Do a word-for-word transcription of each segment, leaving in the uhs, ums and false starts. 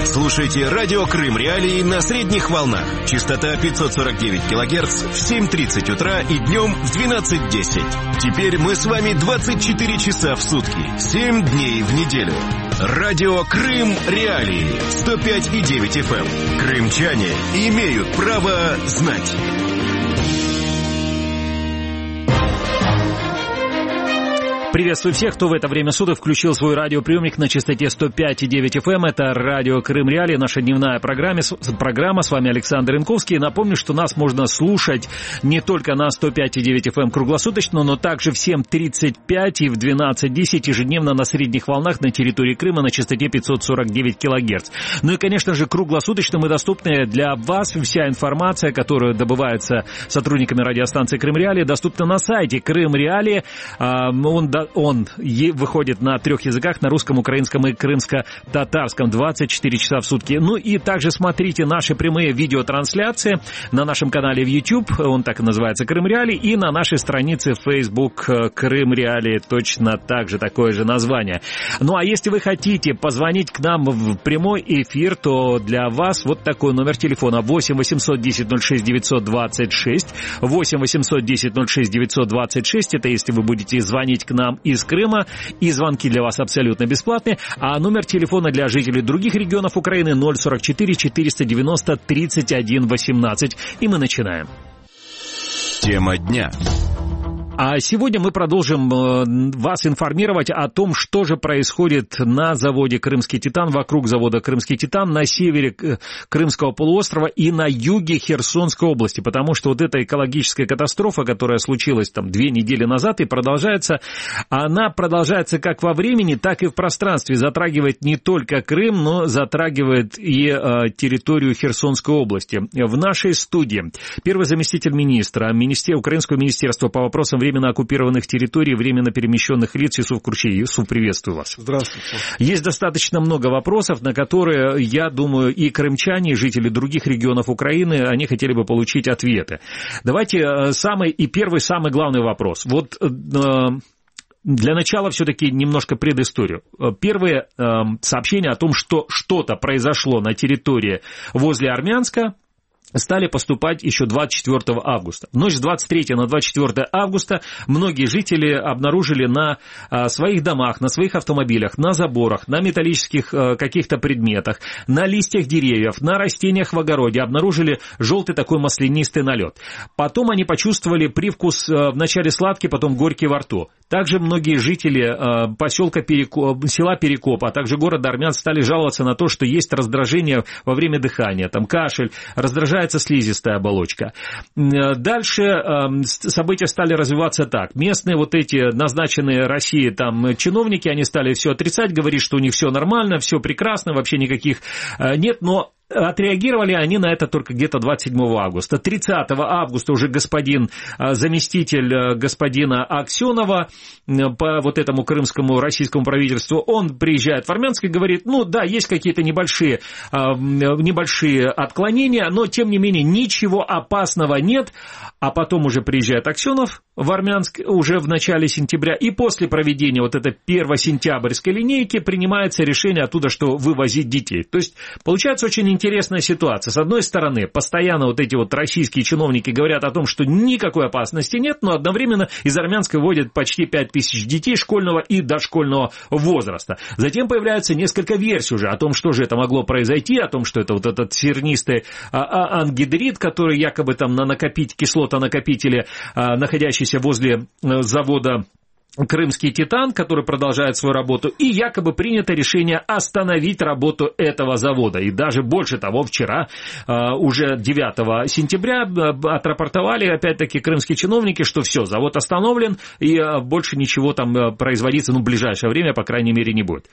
Слушайте радио Крым Реалии на средних волнах. Частота пятьсот сорок девять килогерц в семь тридцать утра и днем в двенадцать десять. Теперь мы с вами двадцать четыре часа в сутки, семь дней в неделю. Радио Крым Реалии сто пять и девять эф эм. Крымчане имеют право знать. Приветствую всех, кто в это время суток включил свой радиоприемник на частоте сто пять и девять эф эм. Это радио Крым Реалии, наша дневная программа. программа. С вами Александр Янковский. Напомню, что нас можно слушать не только на сто пять и девять эф эм круглосуточно, но также в семь тридцать пять и в двенадцать десять ежедневно на средних волнах на территории Крыма на частоте пятьсот сорок девять килогерц. Ну и, конечно же, круглосуточно мы доступны для вас. Вся информация, которая добывается сотрудниками радиостанции Крым Реалии, доступна на сайте Крым Реалии. Он Он выходит на трех языках, на русском, украинском и крымско-татарском, двадцать четыре часа в сутки. Ну и также смотрите наши прямые видеотрансляции на нашем канале в YouTube, он так и называется Крым Реалии, и на нашей странице в Facebook Крым Реалии, точно так же, такое же название. Ну а если вы хотите позвонить к нам в прямой эфир, то для вас вот такой номер телефона: восемь восемьсот десять ноль шесть девятьсот двадцать шесть, восемь восемьсот десять ноль шесть девятьсот двадцать шесть, это если вы будете звонить к нам из Крыма, и звонки для вас абсолютно бесплатные, а номер телефона для жителей других регионов Украины ноль сорок четыре четыреста девяносто тридцать один восемнадцать. И мы начинаем. Тема дня. А сегодня мы продолжим вас информировать о том, что же происходит на заводе «Крымский Титан», вокруг завода «Крымский Титан», на севере Крымского полуострова и на юге Херсонской области, потому что вот эта экологическая катастрофа, которая случилась там две недели назад и продолжается, она продолжается как во времени, так и в пространстве, затрагивает не только Крым, но затрагивает и э, территорию Херсонской области. В нашей студии первый заместитель министра министер... Украинского министерства по вопросам времени временно оккупированных территорий, временно перемещенных лиц. Юсуф Курчей. Юсуф, приветствую вас. Здравствуйте. Есть достаточно много вопросов, на которые, я думаю, и крымчане, и жители других регионов Украины, они хотели бы получить ответы. Давайте самый и первый, самый главный вопрос. Вот для начала все-таки немножко предысторию. Первые сообщения о том, что что-то произошло на территории возле Армянска, стали поступать еще двадцать четвёртого августа. В ночь с двадцать третьего на двадцать четвёртое августа многие жители обнаружили на своих домах, на своих автомобилях, на заборах, на металлических каких-то предметах, на листьях деревьев, на растениях в огороде обнаружили желтый такой маслянистый налет. Потом они почувствовали привкус вначале сладкий, потом горький во рту. Также многие жители поселка Перекоп, села Перекоп, а также города Армянск стали жаловаться на то, что есть раздражение во время дыхания, там кашель, раздражается слизистая оболочка. Дальше события стали развиваться так. Местные вот эти назначенные Россией там чиновники, они стали все отрицать, говорить, что у них все нормально, все прекрасно, вообще никаких нет, но отреагировали они на это только где-то двадцать седьмого августа. тридцатого августа уже господин заместитель господина Аксенова по вот этому крымскому российскому правительству, он приезжает в Армянск и говорит, ну да, есть какие-то небольшие, небольшие отклонения, но тем не менее ничего опасного нет. А потом уже приезжает Аксенов в Армянск уже в начале сентября, и после проведения вот этой первосентябрьской линейки принимается решение оттуда, что вывозить детей. То есть получается очень интересная ситуация. С одной стороны, постоянно вот эти вот российские чиновники говорят о том, что никакой опасности нет, но одновременно из Армянска выводят почти пять тысяч детей школьного и дошкольного возраста. Затем появляется несколько версий уже о том, что же это могло произойти, о том, что это вот этот сернистый ангидрид, который якобы там на накопить кислотонакопителе, находящийся возле завода «Крымский Титан», который продолжает свою работу, и якобы принято решение остановить работу этого завода. И даже больше того, вчера, уже девятого сентября, отрапортовали, опять-таки, крымские чиновники, что все, завод остановлен, и больше ничего там производиться, ну, в ближайшее время, по крайней мере, не будет.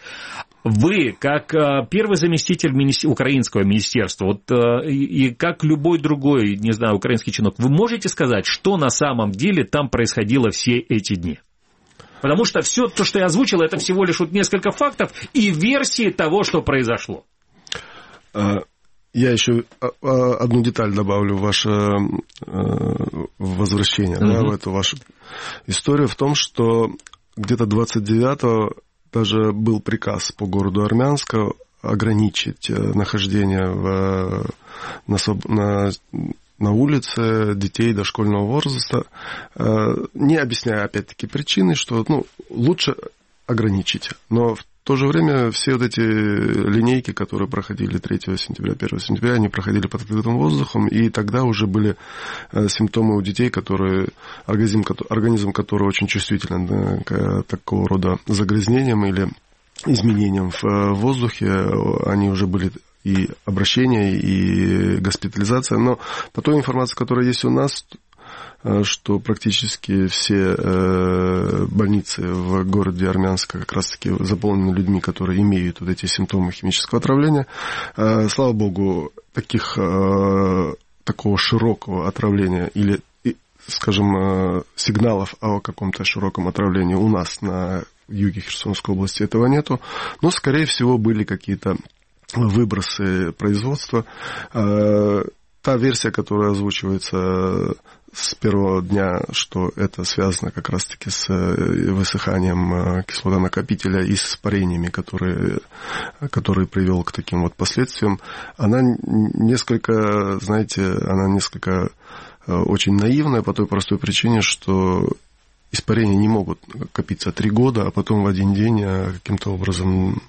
Вы, как первый заместитель мини... украинского министерства, вот, и как любой другой, не знаю, украинский чиновник, вы можете сказать, что на самом деле там происходило все эти дни? Потому что все то, что я озвучил, это всего лишь вот несколько фактов и версии того, что произошло. Я еще одну деталь добавлю в ваше возвращение, mm-hmm. да, в эту вашу историю, в том, что где-то двадцать девятого даже был приказ по городу Армянска ограничить нахождение в, на, на, на улице детей дошкольного возраста, не объясняя, опять-таки, причины, что ну, лучше ограничить. Но в В то же время все вот эти линейки, которые проходили третьего сентября, первого сентября, они проходили под открытым воздухом, и тогда уже были симптомы у детей, которые, организм, организм которого очень чувствителен к такого рода загрязнениям или изменениям в воздухе. Они уже были и обращения, и госпитализация. Но по той информации, которая есть у нас, что практически все больницы в городе Армянска как раз-таки заполнены людьми, которые имеют вот эти симптомы химического отравления. Слава богу, таких, такого широкого отравления или, скажем, сигналов о каком-то широком отравлении у нас на юге Херсонской области этого нету, но, скорее всего, были какие-то выбросы производства. Та версия, которая озвучивается с первого дня, что это связано как раз-таки с высыханием кислотонакопителя и с испарениями, которые, которые привел к таким вот последствиям, она несколько, знаете, она несколько очень наивная по той простой причине, что испарения не могут копиться три года, а потом в один день каким-то образом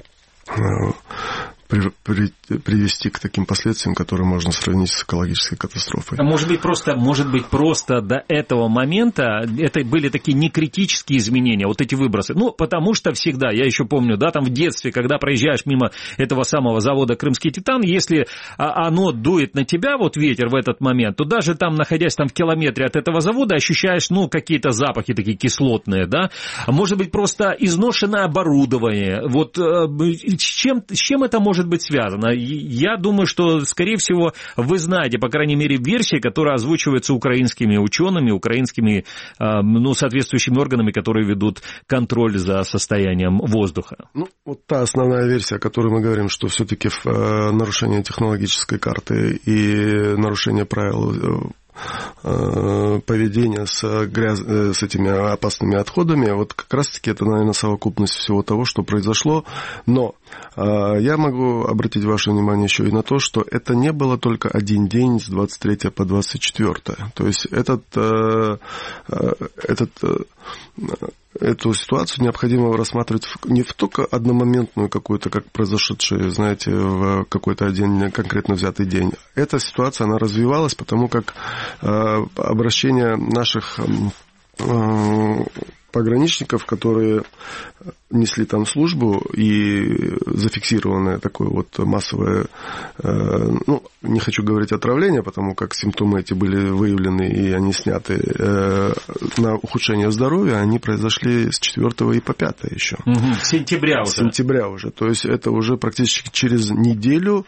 При, при, привести к таким последствиям, которые можно сравнить с экологической катастрофой. А может быть, просто, может быть, просто до этого момента это были такие некритические изменения, вот эти выбросы. Ну, потому что всегда, я еще помню, да, там в детстве, когда проезжаешь мимо этого самого завода «Крымский титан», если оно дует на тебя, вот ветер в этот момент, то даже там, находясь там в километре от этого завода, ощущаешь, ну, какие-то запахи такие кислотные, да. Может быть, просто изношенное оборудование. Вот с чем, с чем это может быть связано? Я думаю, что, скорее всего, вы знаете, по крайней мере, версии, которые озвучиваются украинскими учеными, украинскими, ну, соответствующими органами, которые ведут контроль за состоянием воздуха. Ну, вот та основная версия, о которой мы говорим, что все-таки нарушение технологической карты и нарушение правил поведения с, гряз... с этими опасными отходами, вот как раз-таки это, наверное, совокупность всего того, что произошло. Но я могу обратить ваше внимание еще и на то, что это не было только один день с двадцать третьего по двадцать четвёртое. То есть этот, этот, эту ситуацию необходимо рассматривать не в только одномоментную какую-то, как произошедшую, знаете, в какой-то один конкретно взятый день. Эта ситуация, она развивалась, потому как обращение наших пограничников, которые несли там службу, и зафиксированное такое вот массовое, ну, не хочу говорить отравление, потому как симптомы эти были выявлены, и они сняты на ухудшение здоровья, они произошли с четвёртого и по пятое еще. Угу, с сентября уже. С сентября уже. То есть это уже практически через неделю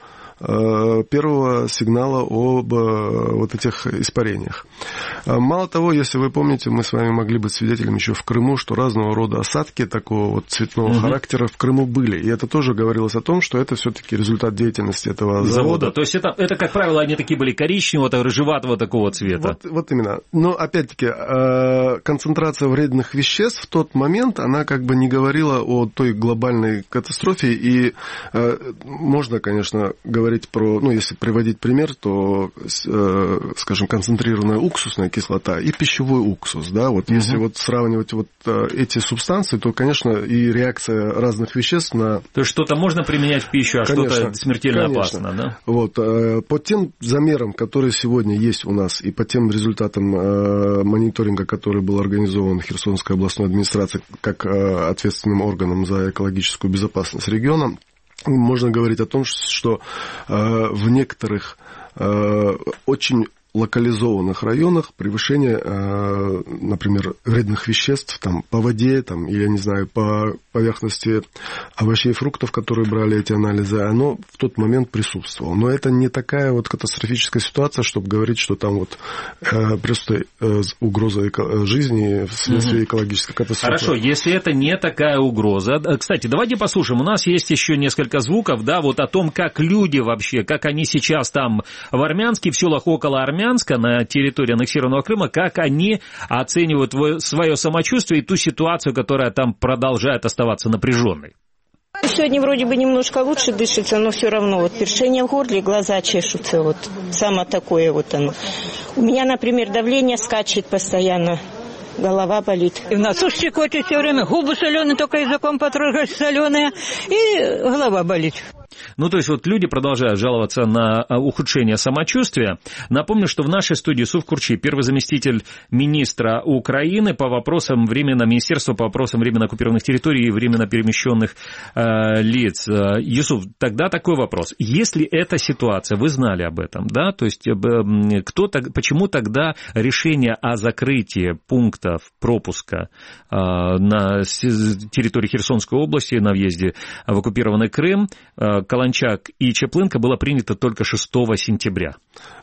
первого сигнала об вот этих испарениях. Мало того, если вы помните, мы с вами могли быть свидетелями еще в Крыму, что разного рода осадки такого вот цветного угу. характера в Крыму были. И это тоже говорилось о том, что это все-таки результат деятельности этого завода. завода. То есть это, это, как правило, они такие были коричневого, рыжеватого такого цвета. Вот, вот именно. Но, опять-таки, концентрация вредных веществ в тот момент, она как бы не говорила о той глобальной катастрофе. И можно, конечно, говорить про, ну, если приводить пример, то, скажем, концентрированная уксусная кислота и пищевой уксус, да, вот угу. если вот сравнивать вот эти субстанции, то, конечно, и реакция разных веществ на... То есть что-то можно применять в пищу, а конечно, что-то смертельно конечно. опасно, да? Вот, по тем замерам, которые сегодня есть у нас, и по тем результатам мониторинга, который был организован Херсонской областной администрацией как ответственным органом за экологическую безопасность региона, можно говорить о том, что в некоторых очень локализованных районах превышение, например, вредных веществ там, по воде, там, я не знаю, по поверхности овощей и фруктов, которые брали эти анализы, оно в тот момент присутствовало. Но это не такая вот катастрофическая ситуация, чтобы говорить, что там вот просто угроза жизни вследствие экологической катастрофы. Хорошо, если это не такая угроза. Кстати, давайте послушаем. У нас есть еще несколько звуков, да, вот о том, как люди вообще, как они сейчас там в Армянске, в селах около Армянска, на территории аннексированного Крыма, как они оценивают свое самочувствие и ту ситуацию, которая там продолжает оставаться напряженной. Сегодня вроде бы немножко лучше дышится, но все равно вот першение в горле, глаза чешутся, вот само такое вот оно. У меня, например, давление скачет постоянно, голова болит. И в носу щекочет все время, губы соленые, только языком потрогать соленые, и голова болит. Ну, то есть вот люди продолжают жаловаться на ухудшение самочувствия. Напомню, что в нашей студии Юсуф Курчи, первый заместитель министра Украины по вопросам временно, Министерства по вопросам временно оккупированных территорий и временно перемещенных э, лиц. Юсуф, тогда такой вопрос. Если эта ситуация, вы знали об этом, да, то есть э, кто, почему тогда решение о закрытии пунктов пропуска э, на территории Херсонской области, на въезде в оккупированный Крым, э, Каланчак и Чаплынка было принято только шестого сентября.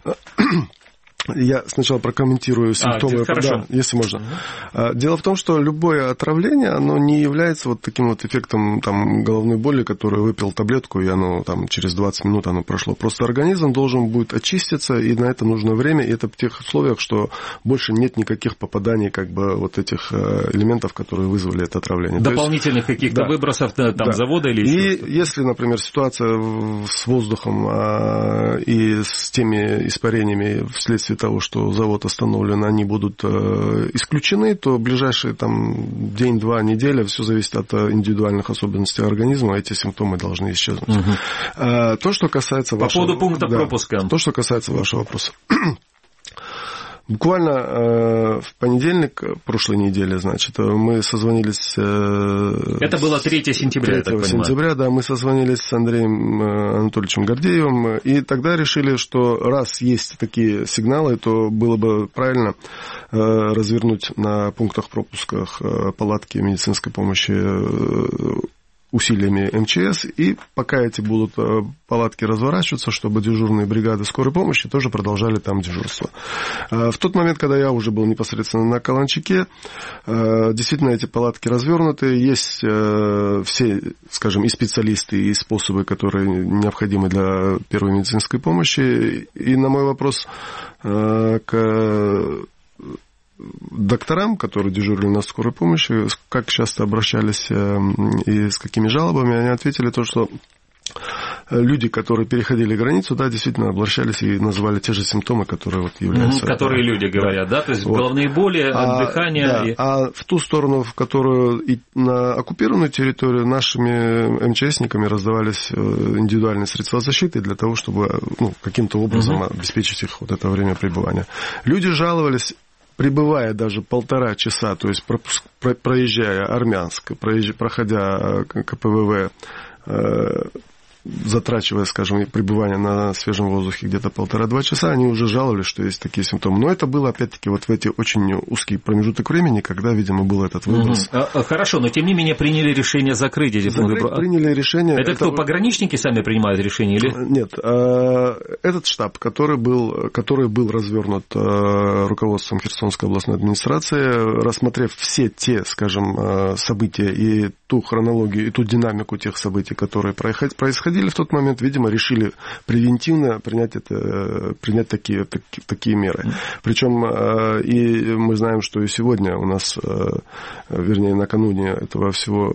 Я сначала прокомментирую симптомы, а, да, если можно. Uh-huh. Дело в том, что любое отравление, оно не является вот таким вот эффектом там, головной боли, который выпил таблетку, и оно там через двадцать минут оно прошло. Просто организм должен будет очиститься, и на это нужно время, и это в тех условиях, что больше нет никаких попаданий как бы вот этих элементов, которые вызвали это отравление. Дополнительных есть, каких-то да, выбросов там да. завода или еще и что-то. Если, например, ситуация с воздухом а, и с теми испарениями вследствие того, что завод остановлен, они будут э, исключены, то в ближайшие там, день-два, неделя, все зависит от индивидуальных особенностей организма, эти симптомы должны исчезнуть. Угу. А, то, что касается По вашего... поводу пункта да, пропуска. То, что касается вашего вопроса. Буквально э, в понедельник прошлой недели, значит, мы созвонились... Э, Это было третьего сентября, я так понимаю. третьего сентября, да, мы созвонились с Андреем Анатольевичем Гордеевым, и тогда решили, что раз есть такие сигналы, то было бы правильно э, развернуть на пунктах пропусках э, палатки медицинской помощи э, усилиями эм че эс, и пока эти будут палатки разворачиваться, чтобы дежурные бригады скорой помощи тоже продолжали там дежурство. В тот момент, когда я уже был непосредственно на Каланчаке, действительно эти палатки развернуты, есть все, скажем, и специалисты, и способы, которые необходимы для первой медицинской помощи, и на мой вопрос к докторам, которые дежурили на скорой помощи, как часто обращались и с какими жалобами, они ответили то, что люди, которые переходили границу, да, действительно обращались и называли те же симптомы, которые вот являются... Mm-hmm, которые люди говорят, да, то есть вот. Головные боли, а, дыхание... Да, и... А в ту сторону, в которую и на оккупированную территорию, нашими эм че эсниками раздавались индивидуальные средства защиты для того, чтобы ну, каким-то образом mm-hmm. обеспечить их вот это время пребывания. Люди жаловались, прибывая даже полтора часа, то есть пропуск, про, проезжая Армянск, проезжая, проходя ка пэ вэ вэ, э, затрачивая, скажем, пребывание на свежем воздухе где-то полтора-два часа, они уже жаловались, что есть такие симптомы. Но это было, опять-таки, вот в эти очень узкий промежуток времени, когда, видимо, был этот выброс. Mm-hmm. Хорошо, но тем не менее приняли решение закрыть эти пункты. Приняли решение... Это, это кто, пограничники сами принимают решение? Или... Нет, этот штаб, который был, который был развернут руководством Херсонской областной администрации, рассмотрев все те, скажем, события и ту хронологию, и ту динамику тех событий, которые происходили, в тот момент, видимо, решили превентивно принять, это, принять такие, такие, такие меры. Причем и мы знаем, что и сегодня у нас, вернее, накануне этого всего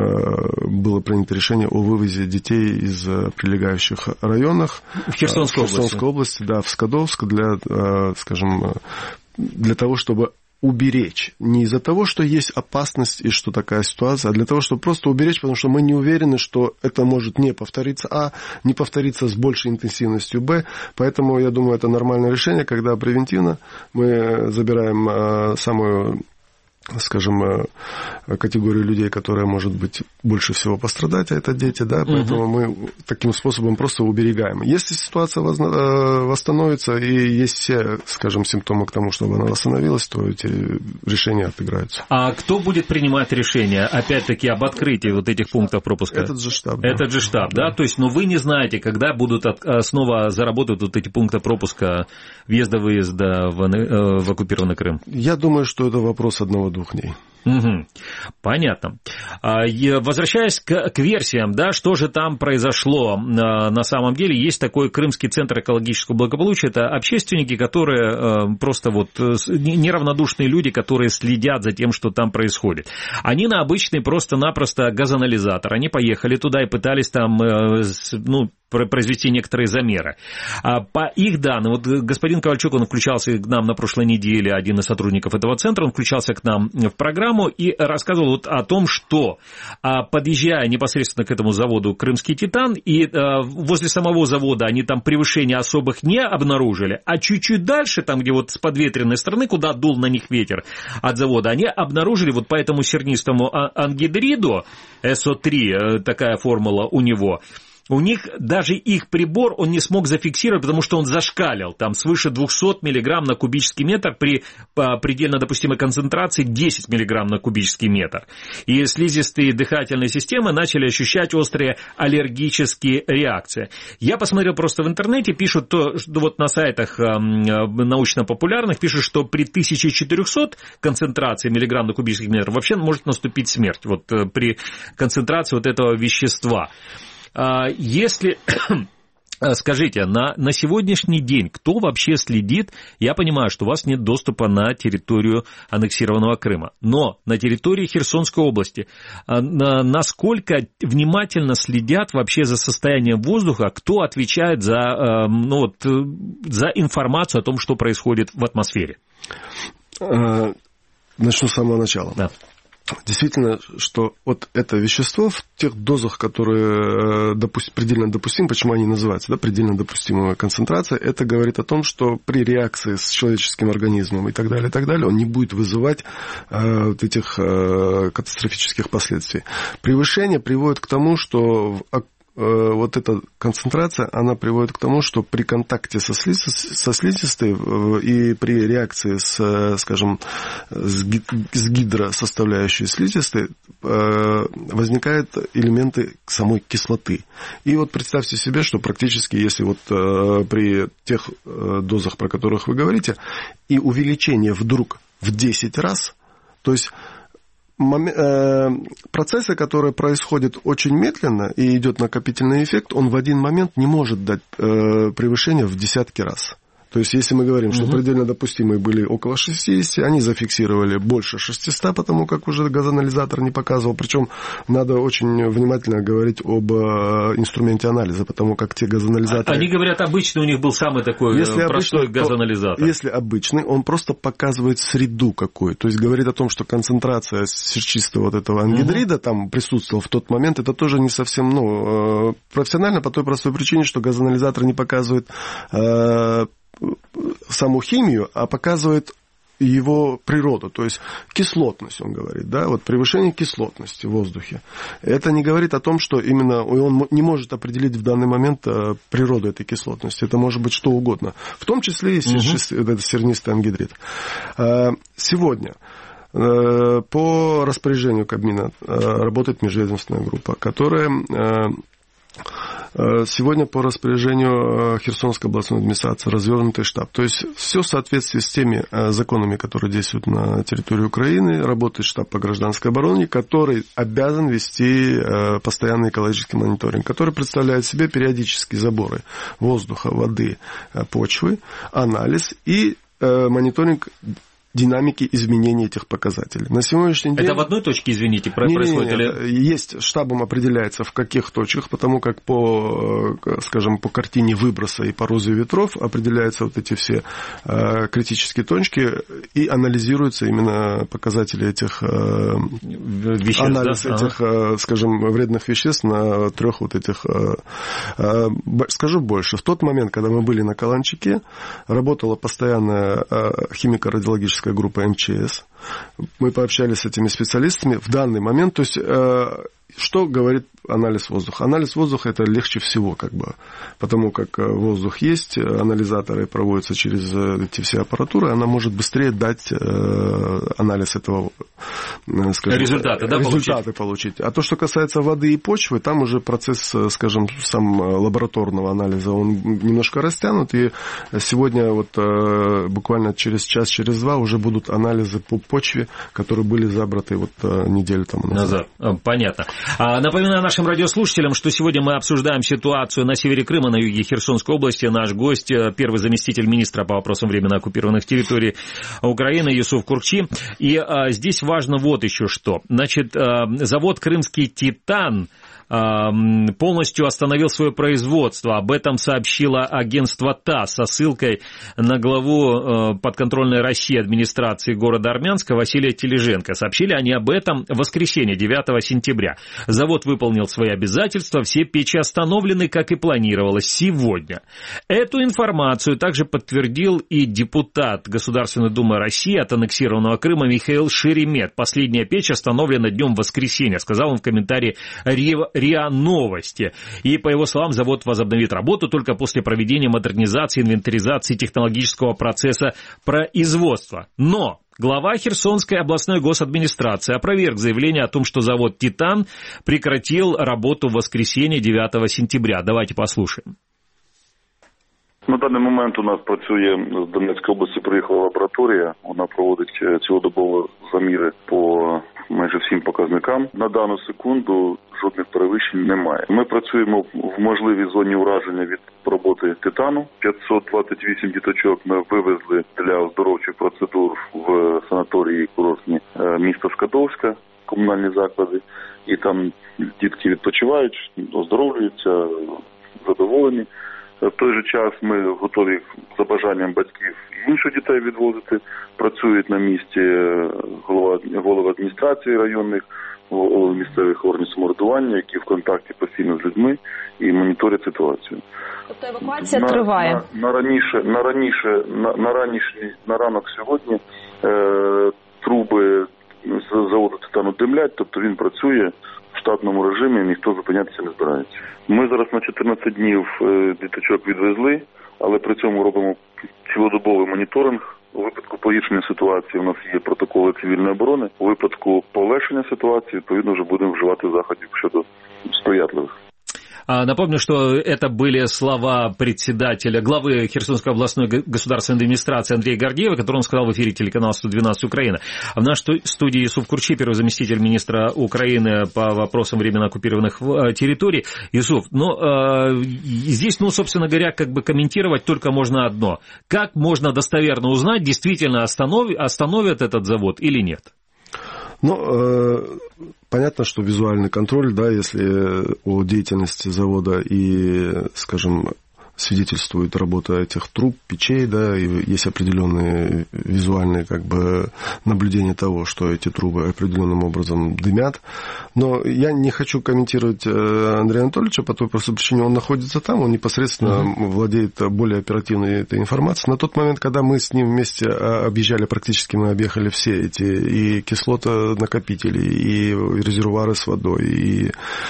было принято решение о вывозе детей из прилегающих районов. В Херсонской, в Херсонской области. области, да, в Скадовск, для, скажем, для того, чтобы уберечь. Не из-за того, что есть опасность и что такая ситуация, а для того, чтобы просто уберечь, потому что мы не уверены, что это может не повториться, а, не повториться с большей интенсивностью, б. Поэтому, я думаю, это нормальное решение, когда превентивно мы забираем самую, скажем, категорию людей, которая может быть больше всего пострадать, а это дети, да, поэтому угу. мы таким способом просто уберегаем. Если ситуация восстановится и есть все, скажем, симптомы к тому, чтобы она восстановилась, то эти решения отыграются. А кто будет принимать решение, опять-таки, об открытии вот этих пунктов пропуска? Этот же штаб. Да. Этот же штаб, да? да? То есть, ну, вы не знаете, когда будут от, снова заработать вот эти пункты пропуска въезда-выезда в, в оккупированный Крым? Я думаю, что это вопрос одного двух дней. Угу. Понятно. Возвращаясь к, к версиям, да, что же там произошло на самом деле, есть такой Крымский центр экологического благополучия, это общественники, которые просто вот неравнодушные люди, которые следят за тем, что там происходит. Они на обычный просто-напросто газоанализатор, они поехали туда и пытались там, ну, произвести некоторые замеры. По их данным, вот господин Ковальчук, он включался к нам на прошлой неделе, один из сотрудников этого центра, он включался к нам в программу и рассказывал вот о том, что подъезжая непосредственно к этому заводу «Крымский Титан», и возле самого завода они там превышения особых не обнаружили, а чуть-чуть дальше, там где вот с подветренной стороны, куда дул на них ветер от завода, они обнаружили вот по этому сернистому ангидриду, эс о три, такая формула у него, у них даже их прибор он не смог зафиксировать, потому что он зашкалил, там свыше двести миллиграмм на кубический метр при предельно допустимой концентрации десять миллиграмм на кубический метр. И слизистые дыхательные системы начали ощущать острые аллергические реакции. Я посмотрел просто в интернете, пишут, то, что вот на сайтах научно-популярных пишут, что при тысяча четыреста концентрации миллиграмм на кубический метр вообще может наступить смерть вот при концентрации вот этого вещества. Если, скажите, на, на сегодняшний день кто вообще следит? Я понимаю, что у вас нет доступа на территорию аннексированного Крыма, но на территории Херсонской области насколько внимательно следят вообще за состоянием воздуха, кто отвечает за, ну, вот, за информацию о том, что происходит в атмосфере? Начну с самого начала. Да. Действительно, что вот это вещество в тех дозах, которые допу- предельно допустимы, почему они называются, да, предельно допустимая концентрация, это говорит о том, что при реакции с человеческим организмом и так далее, и так далее, он не будет вызывать э, вот этих э, катастрофических последствий. Превышение приводит к тому, что в вот эта концентрация, она приводит к тому, что при контакте со, слиз... со слизистой и при реакции с, скажем, с гидросоставляющей слизистой возникают элементы самой кислоты. И вот представьте себе, что практически, если вот при тех дозах, про которых вы говорите, и увеличение вдруг в десять раз, то есть процессы, которые происходят очень медленно и идет накопительный эффект, он в один момент не может дать превышение в десятки раз. То есть, если мы говорим, что угу. предельно допустимые были около шестьдесят, они зафиксировали больше шестисот, потому как уже газоанализатор не показывал. Причем надо очень внимательно говорить об инструменте анализа, потому как те газоанализаторы... Они говорят, обычный у них был самый такой если простой обычный, газоанализатор. То, если обычный, он просто показывает среду какую. То есть, говорит о том, что концентрация серчистого вот этого ангидрида угу. там присутствовала в тот момент, это тоже не совсем ну, профессионально, по той простой причине, что газоанализатор не показывает... саму химию, а показывает его природу, то есть кислотность, он говорит, да, вот превышение кислотности в воздухе. Это не говорит о том, что именно он не может определить в данный момент природу этой кислотности. Это может быть что угодно, в том числе и угу. сернистый ангидрид. Сегодня по распоряжению Кабмина работает межведомственная группа, которая... Сегодня по распоряжению Херсонской областной администрации развернутый штаб. То есть все в соответствии с теми законами, которые действуют на территории Украины. Работает штаб по гражданской обороне, который обязан вести постоянный экологический мониторинг, который представляет в себе периодические заборы воздуха, воды, почвы, анализ и мониторинг динамики изменения этих показателей. На сегодняшний день... Это в одной точке, извините, происходит? Не, не, не, или... Есть, штабом определяется, в каких точках, потому как по, скажем, по картине выброса и по розе ветров определяются вот эти все э, критические точки и анализируются именно показатели этих... Э, веществ, анализ да? этих, ага. э, скажем, вредных веществ на трех вот этих... Э, э, скажу больше. В тот момент, когда мы были на Каланчике, работала постоянная э, химико-радиологическая группа эм че эс. Мы пообщались с этими специалистами в данный момент. То есть, э, что говорит анализ воздуха? Анализ воздуха это легче всего, как бы, потому как воздух есть, анализаторы проводятся через эти все аппаратуры, она может быстрее дать э, анализ этого, скажем, результаты, да, результаты получить. получить. А то, что касается воды и почвы, там уже процесс, скажем, сам лабораторного анализа, он немножко растянут, и сегодня вот э, буквально через час, через два уже будут анализы по почве, которые были забраты вот неделю тому назад. назад. Понятно. Напоминаю нашим радиослушателям, что сегодня мы обсуждаем ситуацию на севере Крыма, на юге Херсонской области. Наш гость, первый заместитель министра по вопросам временно оккупированных территорий Украины Юсуф Куркчи. И здесь важно вот еще что. Значит, завод «Крымский Титан» полностью остановил свое производство. Об этом сообщило агентство ТАСС со ссылкой на главу подконтрольной России администрации города Армянска Василия Тележенко. Сообщили они об этом в воскресенье, девятого сентября. Завод выполнил свои обязательства, все печи остановлены, как и планировалось, сегодня. Эту информацию также подтвердил и депутат Государственной Думы России от аннексированного Крыма Михаил Шеремет. Последняя печь остановлена днем воскресенья, сказал он в комментарии РИА Новости. И, по его словам, завод возобновит работу только после проведения модернизации, инвентаризации технологического процесса производства. Но глава Херсонской областной госадминистрации опроверг заявление о том, что завод «Титан» прекратил работу в воскресенье девятого сентября. Давайте послушаем. На даний момент у нас працює з Донецької області, приїхала лабораторія, вона проводить цілодобово заміри по майже всім показникам. На дану секунду жодних перевищень немає. Ми працюємо в можливій зоні ураження від роботи «Титану». п'ятсот двадцять вісім діточок ми вивезли для оздоровчих процедур в санаторії курортні міста Скадовська, комунальні заклади. І там дітки відпочивають, оздоровлюються, задоволені. В той же час ми готові за бажанням батьків інших дітей відвозити. Працюють на місці голова, голови адміністрації районних, голови місцевих органів самоврядування, які в контакті постійно з людьми і моніторять ситуацію. Тобто евакуація на, триває? На, на раніше, на раніше, на, на ранішній, на ранок сьогодні е, труби з заводу «Титану» димлять, тобто він працює в штатному режимі, ніхто зупинятися не збирається. Ми зараз на чотирнадцять днів діточок відвезли, але при цьому робимо цілодобовий моніторинг. У випадку погіршення ситуації у нас є протоколи цивільної оборони. У випадку полегшення ситуації, відповідно, вже будемо вживати заходів щодо сприятливих. Напомню, что это были слова председателя, главы Херсонской областной государственной администрации Андрея Гордеева, который он сказал в эфире телеканала сто двенадцать Украина. В нашей студии Юсуф Куркчи, первый заместитель министра Украины по вопросам временно оккупированных территорий. Юсуф, ну, э, здесь, ну, собственно говоря, как бы комментировать только можно одно. Как можно достоверно узнать, действительно останов... остановят этот завод или нет? Ну, э, понятно, что визуальный контроль, да, если о деятельности завода и, скажем, свидетельствует работа этих труб, печей, да, и есть определенные визуальные, как бы, наблюдения того, что эти трубы определенным образом дымят. Но я не хочу комментировать Андрея Анатольевича по той простой причине, он находится там, он непосредственно uh-huh. владеет более оперативной этой информацией. На тот момент, когда мы с ним вместе объезжали, практически мы объехали все эти и кислотонакопители, и резервуары с водой, и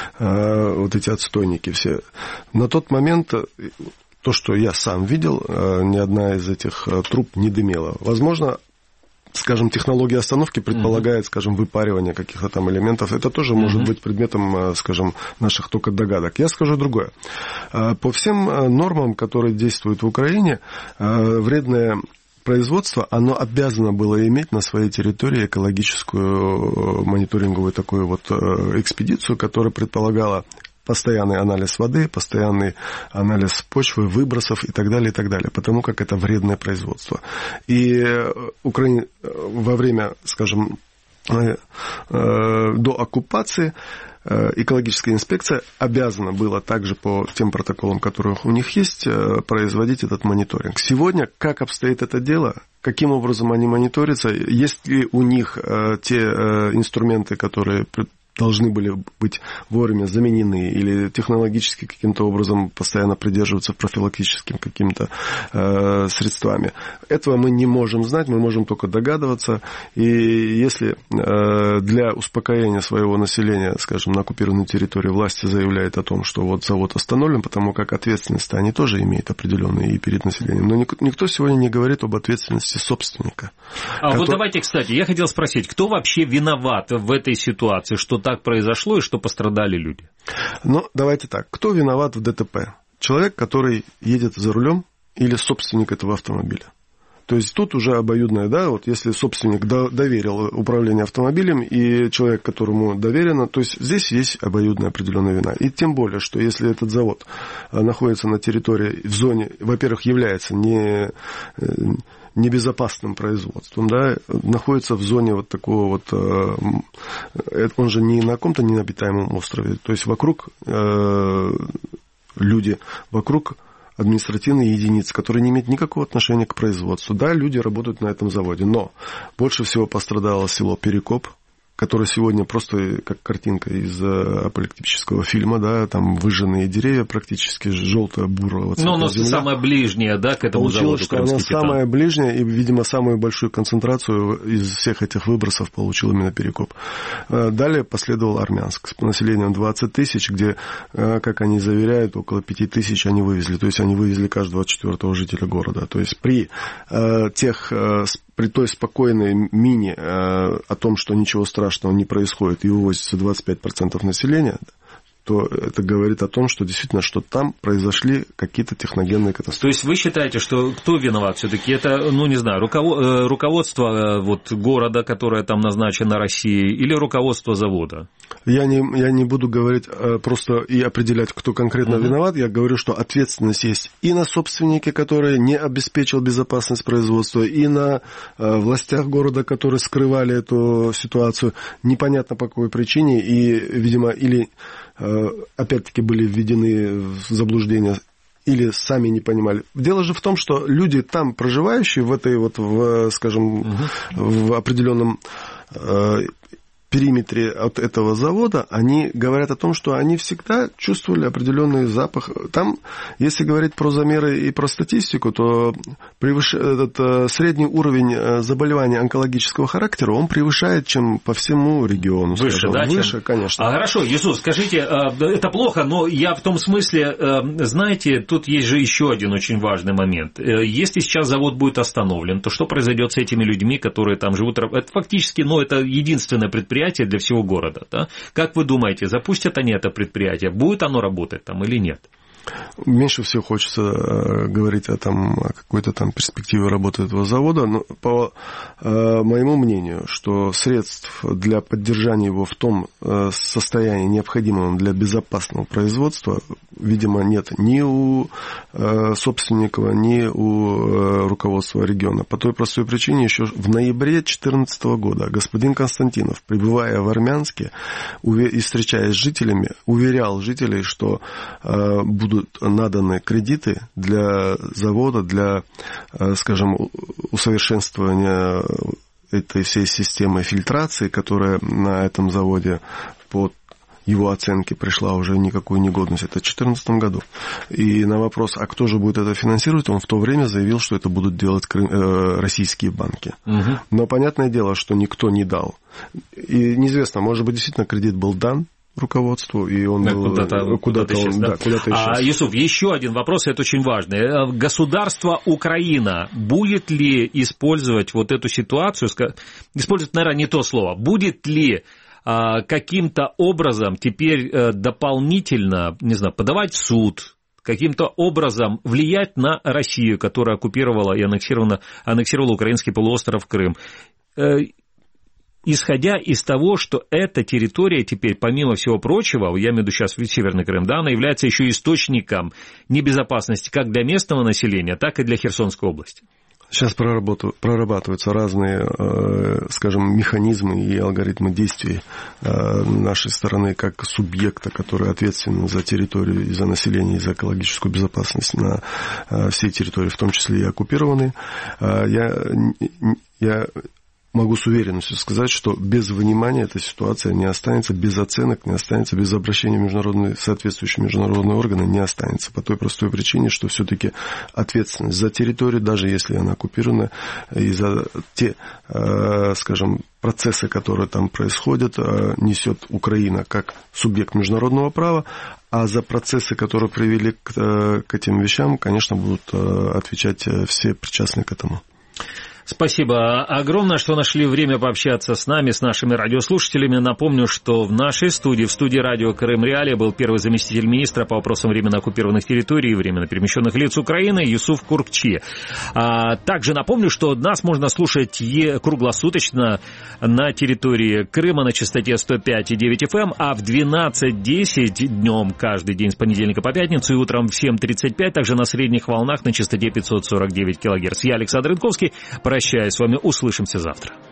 э, вот эти отстойники все. На тот момент то, что я сам видел, ни одна из этих труб не дымела. Возможно, скажем, технология остановки предполагает, скажем, выпаривание каких-то там элементов. Это тоже uh-huh. может быть предметом, скажем, наших только догадок. Я скажу другое. По всем нормам, которые действуют в Украине, вредное производство, оно обязано было иметь на своей территории экологическую мониторинговую такую вот экспедицию, которая предполагала постоянный анализ воды, постоянный анализ почвы, выбросов и так далее, и так далее, потому как это вредное производство. И Украина во время, скажем, до оккупации экологическая инспекция обязана была также по тем протоколам, которые у них есть, производить этот мониторинг. Сегодня как обстоит это дело? Каким образом они мониторятся? Есть ли у них те инструменты, которые должны были быть вовремя заменены или технологически каким-то образом постоянно придерживаться профилактическим каким-то э, средствами. Этого мы не можем знать, мы можем только догадываться. И если э, для успокоения своего населения, скажем, на оккупированной территории власти заявляют о том, что вот завод остановлен, потому как ответственность они тоже имеют определенные и перед населением. Но никто сегодня не говорит об ответственности собственника. А который... вот давайте, кстати, я хотел спросить, кто вообще виноват в этой ситуации, что так произошло и что пострадали люди? Ну, давайте так. Кто виноват в ДТП? Человек, который едет за рулем или собственник этого автомобиля? То есть тут уже обоюдное, да, вот если собственник доверил управление автомобилем и человек, которому доверено, то есть здесь есть обоюдная определенная вина. И тем более, что если этот завод находится на территории, в зоне, во-первых, является не... небезопасным производством, да, находится в зоне вот такого вот, э, он же не на каком-то необитаемом острове, то есть вокруг э, люди, вокруг административные единицы, которые не имеют никакого отношения к производству. Да, люди работают на этом заводе, но больше всего пострадало село Перекоп, которое сегодня просто как картинка из апокалиптического фильма, да, там выжженные деревья практически желто-бурого цвета. Ну, но самое ближнее, да, к этому Получилось, заводу. Что она самая ближняя, и, видимо, самую большую концентрацию из всех этих выбросов получил именно Перекоп. Далее последовал Армянск с населением двадцать тысяч, где, как они заверяют, около пять тысяч они вывезли. То есть они вывезли каждого четвертого жителя города. То есть при тех... при той спокойной мине э, о том, что ничего страшного не происходит и вывозится двадцать пять процентов населения, то это говорит о том, что действительно, что там произошли какие-то техногенные катастрофы. То есть вы считаете, что кто виноват все-таки? Это, ну не знаю, руководство вот, города, которое там назначено Россией, или руководство завода? Я не, я не буду говорить просто и определять, кто конкретно угу. виноват. Я говорю, что ответственность есть и на собственнике, который не обеспечил безопасность производства, и на властях города, которые скрывали эту ситуацию. Непонятно по какой причине. И, видимо, или опять-таки были введены в заблуждение, или сами не понимали. Дело же в том, что люди там проживающие в этой вот, в, скажем, угу. в определенном периметре от этого завода, они говорят о том, что они всегда чувствовали определенный запах. Там, если говорить про замеры и про статистику, то превыш... этот средний уровень заболеваний онкологического характера, он превышает, чем по всему региону. Выше, скажем. да? Выше, чем... конечно. А, хорошо, Юсуф, скажите, это плохо, но я в том смысле, знаете, тут есть же еще один очень важный момент. Если сейчас завод будет остановлен, то что произойдет с этими людьми, которые там живут? Это фактически, ну, это единственное предприятие для всего города. Да? Как вы думаете, запустят они это предприятие? Будет оно работать там или нет? Меньше всего хочется говорить о, там, о какой-то там перспективе работы этого завода, но по э, моему мнению, что средств для поддержания его в том э, состоянии, необходимом для безопасного производства, видимо, нет ни у э, собственника, ни у э, руководства региона. По той простой причине, еще в ноябре две тысячи четырнадцатого года господин Константинов, пребывая в Армянске и встречаясь с жителями, уверял жителей, что э, будут наданы кредиты для завода, для, скажем, усовершенствования этой всей системы фильтрации, которая на этом заводе по его оценке пришла уже никакую негодность. Это в две тысячи четырнадцатом году. И на вопрос, а кто же будет это финансировать, он в то время заявил, что это будут делать российские банки. Угу. Но понятное дело, что никто не дал. И неизвестно, может быть, действительно кредит был дан руководству, и он да, был, куда-то, куда-то, куда-то, исчез, он, да? Да, куда-то исчез. А, Юсуф, еще один вопрос, это очень важный. Государство Украина будет ли использовать вот эту ситуацию, использовать, наверное, не то слово, будет ли а, каким-то образом теперь дополнительно, не знаю, подавать в суд, каким-то образом влиять на Россию, которая оккупировала и аннексировала, аннексировала украинский полуостров Крым, исходя из того, что эта территория теперь, помимо всего прочего, я имею в виду сейчас Северный Крым, да, она является еще источником небезопасности как для местного населения, так и для Херсонской области. Сейчас прорабатываются разные, скажем, механизмы и алгоритмы действий нашей стороны как субъекта, который ответственен за территорию и за население, и за экологическую безопасность на всей территории, в том числе и оккупированной. Я, я могу с уверенностью сказать, что без внимания эта ситуация не останется, без оценок не останется, без обращения в международные, соответствующие международные органы не останется. По той простой причине, что все-таки ответственность за территорию, даже если она оккупирована, и за те, скажем, процессы, которые там происходят, несет Украина как субъект международного права, а за процессы, которые привели к, к этим вещам, конечно, будут отвечать все причастные к этому. Спасибо огромное, что нашли время пообщаться с нами, с нашими радиослушателями. Напомню, что в нашей студии, в студии радио Крым-Реалия был первый заместитель министра по вопросам временно оккупированных территорий и временно перемещенных лиц Украины Юсуф Куркчи. А также напомню, что нас можно слушать круглосуточно на территории Крыма на частоте сто пять и девять эф эм, а в двенадцать десять днем каждый день с понедельника по пятницу и утром в семь тридцать пять также на средних волнах на частоте пятьсот сорок девять килогерц. Я Александр Рынковский. Прощаюсь с вами, услышимся завтра.